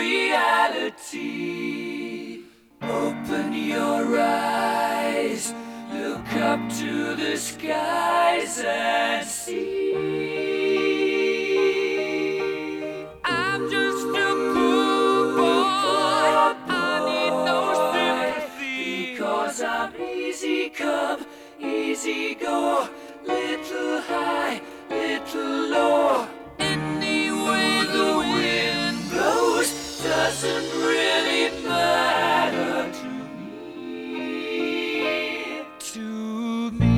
reality. Open your eyes, look up to the skies and see. I'm just a poor boy, I need no sympathy, because I'm easy come, easy go, little high, little low. Any way the wind blows doesn't really matter to me. To me.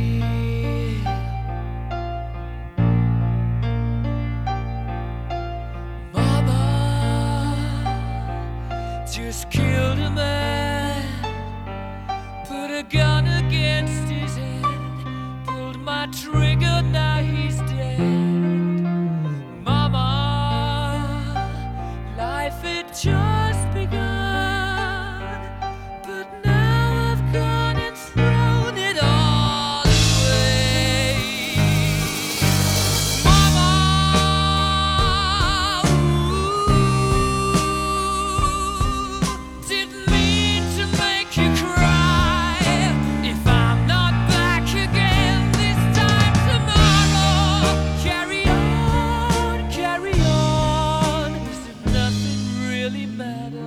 Mama just killed a man, put a gun against his head, pulled my trigger, now he's dead. Mama, life had just begun, but now I've gone and thrown it all away. Mama, didn't mean to make you cry. If I'm not back again this time tomorrow, carry on, as if nothing really matters.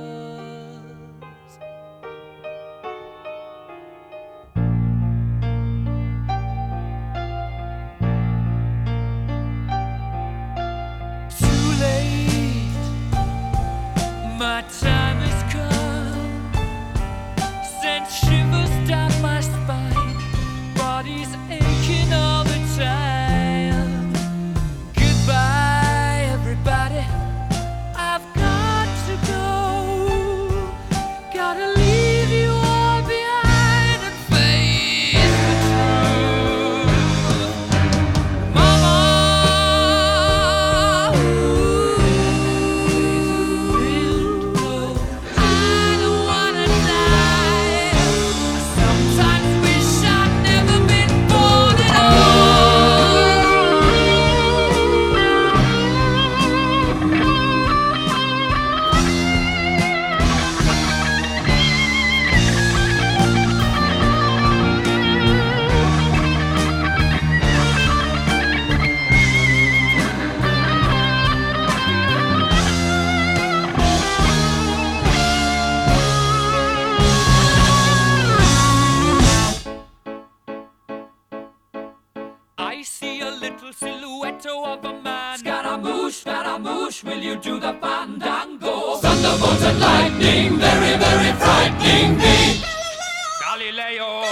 Too late, my time has come, sent shivers down my spine, body's aching all the time. Goodbye, everybody, I've got to go, gotta leave you all behind and face the truth. Mama, I don't wanna die. I sometimes wish I'd never been born at I see a little silhouette of a man. Scaramouche, will you do the fandango? Thunderbolt and lightning, very, very frightening me. Galileo,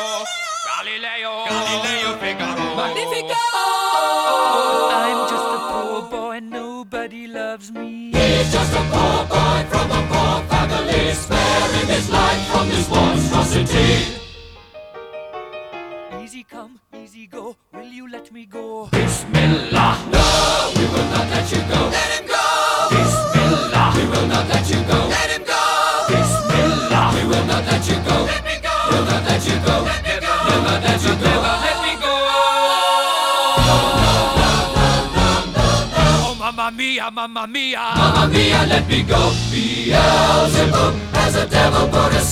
Figaro. Magnifico! I'm just a poor boy, nobody loves me. He's just a poor boy from a poor family, sparing his life from this monstrosity. Easy come, easy go, will you let me go? Bismillah, no, we will not let you go. Let him go! Bismillah, we will not let you go. Let him go! Bismillah, we will not let you go. Let me go! We'll not let you go. Let me go! We'll not let you go. Never let me go! Oh, mamma mia, mamma mia! Mamma mia, let me go. Beelzebub has a devil put a